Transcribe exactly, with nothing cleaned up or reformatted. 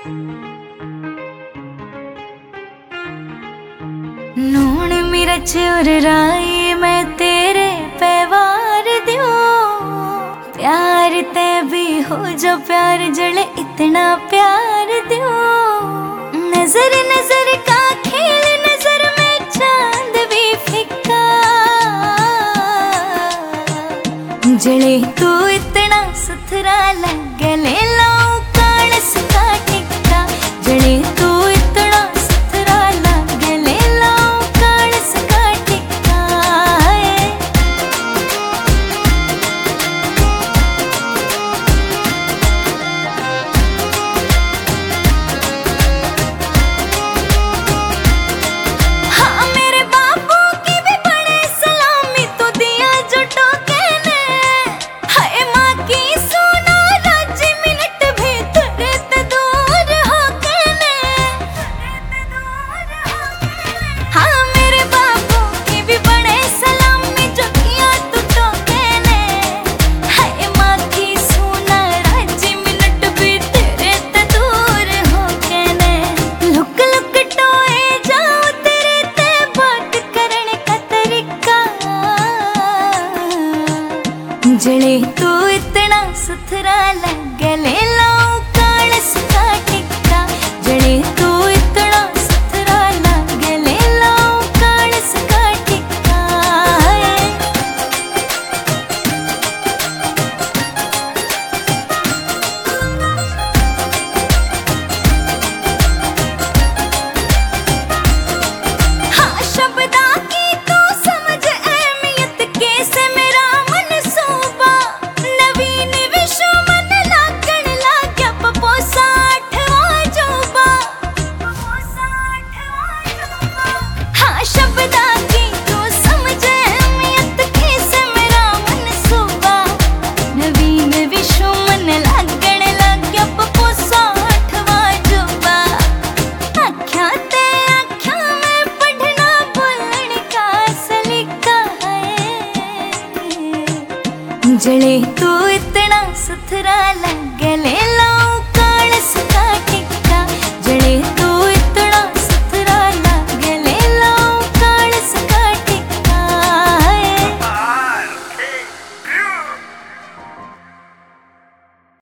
नून मिर्च और राई मैं तेरे पे वार दूं, प्यार ते भी हो जो प्यार जले इतना प्यार दूं। नजर नजर का खेल, नजर में चांद भी फिक्का, जले तू इतना सुथरा लगे ले लाऊं कालस का टिक्का, जले तू इतना सुथरा लगे ले लाऊं कालस का टिक्का। हाँ मेरे बापू की भी बड़े सलामी तो दिया जो टोके ने, हाय माँ की सोना राजी मिनट भी तेरे ते दूर होके ने। हाँ मेरे बापू की भी बड़े सलामी जो दिया तू टोके ने, हाय माँ की सोना राजी मिनट भी तेरे ते दूर होके ने। लुक लुक टोए जाओ तेरे ते बात करने का तरीका, जले तू इतना सुथरा लगे ले लाऊं कालस का टिक्का, जले तू इतना सुथरा लगे ले लाऊं कालस का टिक्का। हाँ शब्दा की तू समझ अहमियत कैसे मेरा मनसूबा, नवीन विश्व मन लागण लाग्या पपोसा आठवां जोबा। हाँ शब्दा की तू समझ अहमियत कैसे मेरा मनसूबा, नवीन विश्व मन लागण लाग्या पपोसा आठवां जोबा। आख्या ते आख्या में पढ़ना बोलने का सलीका है, जले तू इतना सुथरा लगे ले